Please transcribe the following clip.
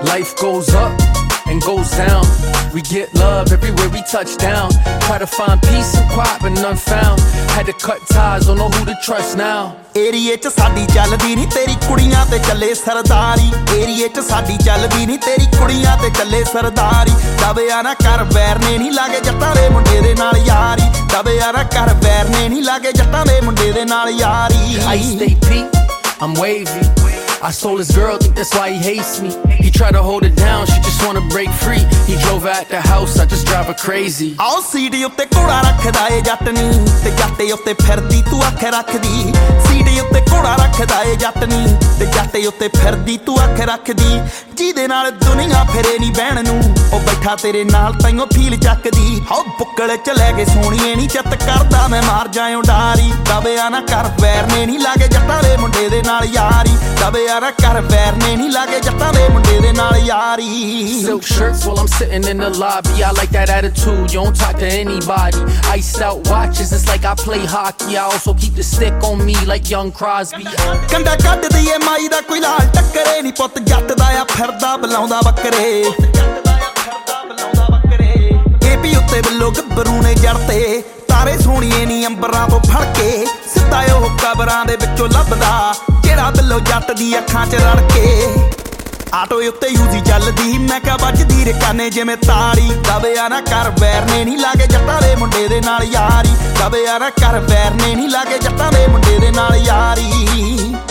Life goes up and goes down. We get love everywhere we touch down. Try to find peace and quiet but none found. Had to cut ties, don't know who to trust now. ਏਰੀਏ ਚ ਸਾਡੀ ਚੱਲਦੀ ਨੀ ਤੇਰੀ ਕੁੜੀਆਂ ਤੇ ਚੱਲੇ ਸਰਦਾਰੀ ਏਰੀਏ ਚ ਸਾਡੀ ਚੱਲਦੀ ਨੀ ਤੇਰੀ ਕੁੜੀਆਂ ਤੇ ਚੱਲੇ ਸਰਦਾਰੀ ਦਬਿਆ ਨਾ ਕਰ ਵੈਰ ਨੇ ਨੀ ਲਾਗੇ ਜੱਟਾਂ ਦੇ ਮੁੰਡੇ ਦੇ ਨਾਲ ਯਾਰੀ ਦਬਿਆ ਨਾ ਕਰ ਵੈਰ ਨੇ ਨੀ ਲਾਗੇ ਜੱਟਾਂ ਦੇ ਮੁੰਡੇ ਦੇ ਨਾਲ ਯਾਰੀ I stay P, I'm wavy. I stole his girl, think that's why he hates me. He tried to hold it down, she just wanna break free. He drove her at the house, I just drive her crazy. ਆਓ ਸੀਡੀ ਉੱਤੇ ਘੋੜਾ ਰੱਖਦਾ ਏ ਜੱਟ ਨੀ ਤੇ ਜੱਟੇ ਉੱਤੇ ਫਿਰਦੀ ਤੂੰ ਅੱਖ ਰੱਖਦੀ ਸੀਡੀ ਉੱਤੇ ਘੋੜਾ ਰੱਖਦਾ ਏ ਜੱਟ ਨੀ ਤੇ ਜੱਟੇ ਉੱਤੇ ਫਿਰਦੀ ਤੂੰ ਅੱਖ ਰੱਖਦੀ ਜਿਹਦੇ ਨਾਲ ਦੁਨੀਆ ਫਿਰੇ ਨੀ ਬਹਿਣ ਨੂੰ ਉਹ ਬੈਠਾ ਤੇਰੇ ਨਾਲ ਤੈਨੂੰ ਫੀਲ ਚੱਕਦੀ ਹੋ ਬੁੱਕਲ ਚ ਲੈ ਕੇ ਸੋਹਣੀਏ ਨੀ ਚਿੱਤ ਕਰਦਾ ਮੈਂ ਮਾਰ ਜਾਇਓ ਡਾਰੀ ਦਬਿਆ ਨਾ ਕਰ ਵੈਰ ਨੇ ਨੀ ਲਾਗੇ ਜੱਟਾਂ ਦੇ ਮੁੰਡੇ ਦੇ ਨਾਲ ਯਾਰੀ ਦਬਿਆ ਨਾ ਕਰ ਵੈਰ ਨੇ ਨੀ ਲਾਗੇ ਜੱਟਾਂ ਦੇ ਮੁੰਡੇ ਦੇ ਨਾਲ ਯਾਰੀ Silk shirts while I'm sitting in the lobby. I like that attitude, you don't talk to anybody. Iced out watches, it's like I play hockey. I also keep the stick on me like young Crosby. ਕੰਡਾ ਕੱਢਦੀ ਏ ਮਾਈ ਦਾ ਕੋਈ ਲਾਲ ਟੱਕਰੇ ਨੀ ਪੁੱਤ ਜੱਟ ਦਾ ਆ ਫਿਰਦਾ ਬੁਲਾਉਂਦਾ ਬੱਕਰੇ ਏਪੀ ਉੱਤੇ ਬਿੱਲੋ ਗੱਭਰੂ ਨੇ ਜੜਤੇ ਤਾਰੇ ਸੋਹਣੀਏ ਨੀ ਅੰਬਰਾਂ ਤੋਂ ਫੜ ਕੇ ਸਿੱਧਾ ਉਹ ਕਬਰਾਂ ਦੇ ਵਿੱਚੋਂ ਲੱਭਦਾ ਜਿਹੜਾ ਬਿੱਲੋ ਜੱਟ ਦੀ ਅੱਖਾਂ 'ਚ ਰੜ ਕੇ ਆਟੋ ਉੱਤੇ ਯੂਜ਼ੀ ਚੱਲਦੀ ਮੈਂ ਕਿਹਾ ਵੱਜਦੀ ਰੇ ਕਾਨੇ ਜਿਵੇਂ ਤਾੜੀ ਦਬਿਆ ਨਾ ਕਰ ਵੈਰ ਨੇ ਨੀ ਲਾਗੇ ਜੱਟਾਂ ਦੇ ਮੁੰਡੇ ਦੇ ਨਾਲ ਯਾਰੀ ਦਬਿਆ ਨਾ ਕਰ ਵੈਰ ਨੇ ਨੀ ਲਾਗੇ ਜੱਟਾਂ ਦੇ ਮੁੰਡੇ ਦੇ ਨਾਲ ਯਾਰੀ